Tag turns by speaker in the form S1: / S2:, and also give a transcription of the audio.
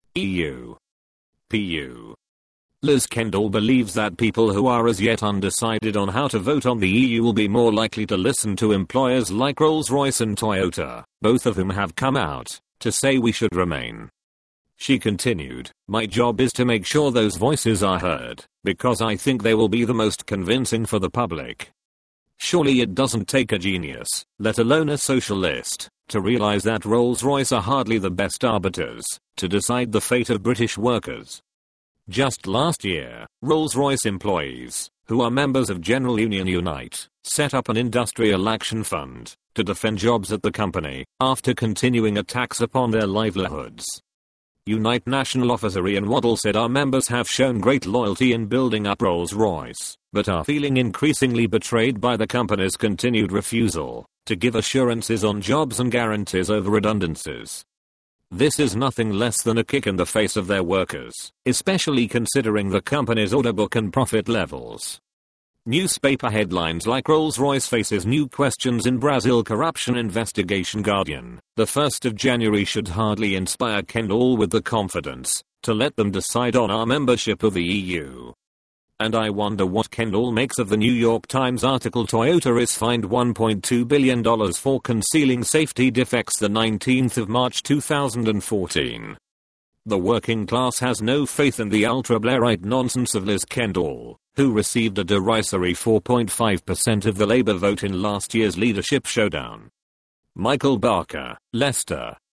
S1: EU. PU. Liz Kendall believes that people who are as yet undecided on how to vote on the EU will be more likely to listen to employers like Rolls-Royce and Toyota, both of whom have come out to say we should remain. She continued, "My job is to make sure those voices are heard, because I think they will be the most convincing for the public. Surely it doesn't take a genius, let alone a socialist, to realize that Rolls-Royce are hardly the best arbiters to decide the fate of British workers." Just last year, Rolls-Royce employees, who are members of General Union Unite, set up an industrial action fund to defend jobs at the company after continuing attacks upon their livelihoods. Unite National Officer Ian Waddle said, "Our members have shown great loyalty in building up Rolls-Royce, but are feeling increasingly betrayed by the company's continued refusal to give assurances on jobs and guarantees over redundancies. This is nothing less than a kick in the face of their workers, especially considering the company's order book and profit levels." Newspaper headlines like Rolls-Royce faces new questions in Brazil corruption investigation. Guardian, the 1st of January should hardly inspire Kendall with the confidence to let them decide on our membership of the EU. And I wonder what Kendall makes of the New York Times article Toyota is fined $1.2 billion for concealing safety defects the 19th of March 2014. The working class has no faith in the ultra-Blairite nonsense of Liz Kendall, who received a derisory 4.5% of the Labour vote in last year's leadership showdown. Michael Barker, Leicester,